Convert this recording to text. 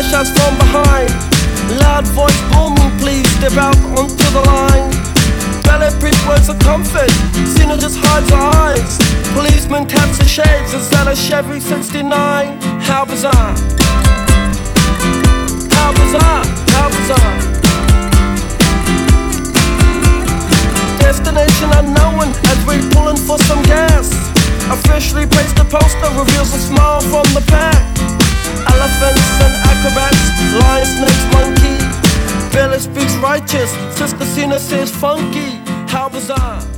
gunshots from behind. Loud voice booming, please step out onto the line. Ballet preach words of comfort, Cena just hides her eyes. Policeman taps the shades inside a Chevy 69. How bizarre, how bizarre, how bizarre. Destination unknown as we're pulling for some gas. Officially placed a poster, reveals a smile from the pack. Elephants and acrobats, lion, snakes, monkey. Billy speaks righteous, Sister Cena says funky. How bizarre.